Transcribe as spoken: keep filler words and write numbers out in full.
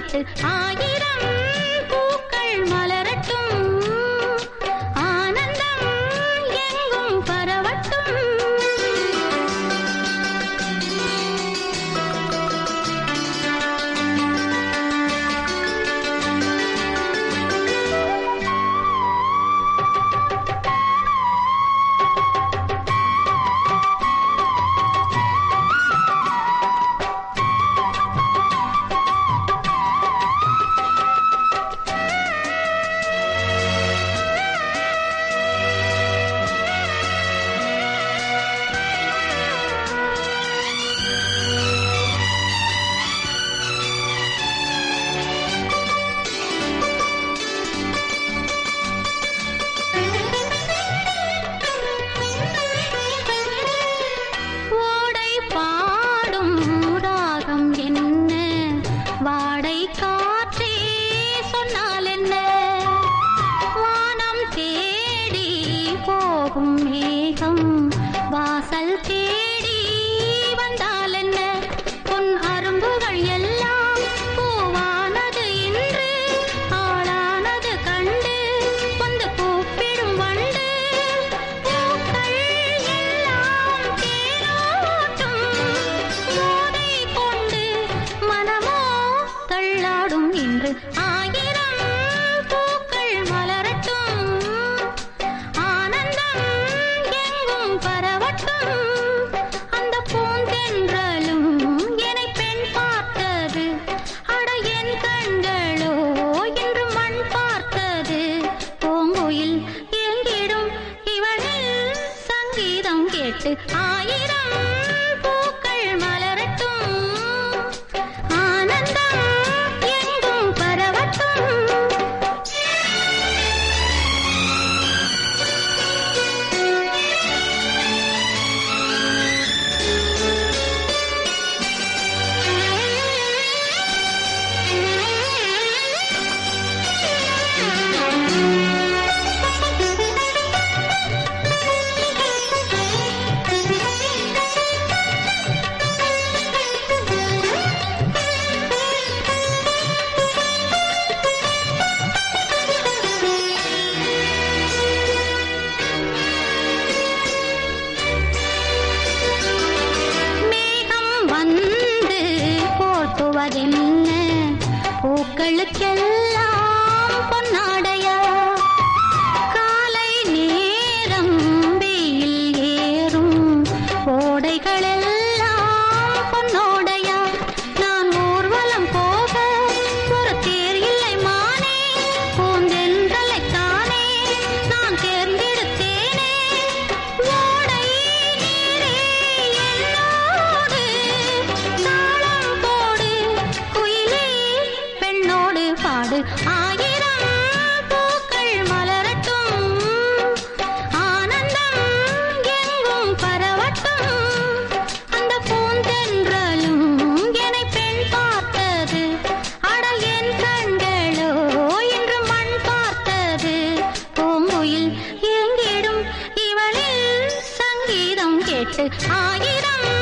கேட்டு ஆயிரம் பூக்கள் மலரட்டும், ஆனந்தம் எங்கும் பரவட்டும். வாசல் தேடி வந்தால் என்ன, பொன் அரும்புகள் எல்லாம் பூவானது இன்று ஆளானது கண்டு வந்து கூப்பிடும் வண்டு. பூக்கள் எல்லாம் தேனோட்டும் மோதை கொண்டு மனமோ தள்ளாடும் இன்று. ஆயிரம் பூக்கள் மலரட்டும், ஆனந்தம் எங்கும் பரவட்டும். அந்த பூந்தென்றலும் என்னை பெண் பார்த்தது, அட என் கண்களோ இன்று மண் பார்த்தது. பூங்குயில் எங்கிடும் இவளில் சங்கீதம் கேட்டு ஆயிரம் பூக்கள் மலரட்டும், ஆனந்தம் எங்கும் பரவட்டும். போட்டுவதென்ன பூக்களுக்கெல்லாம் பொன்னாடையா, காலை நேரம் வெயில் ஏறும் ஓடைகளெல்லாம் பொன்னோடையா. நான் ஊர்வலம் போக ஒரு தேர் இல்லை மானே, பூந்தென்றலைத்தானே நான் தேர்ந்தெடுத்தேனே. ஓடை நீரே என்னோடு தாளம் போடு, குயிலே பெண்ணோடு பாடு. ஆயிரம் பூக்கள் மலரட்டும், ஆனந்தம் எங்கும் பரவட்டும். அந்த பூந்தென்றலும் என்னை பெண் பார்த்தது, அட என் கண்களோ இன்று மண் பார்த்தது. பூங்குயில் எங்கிடும் இவளில் சங்கீதம் கேட்டு ஆயிரம்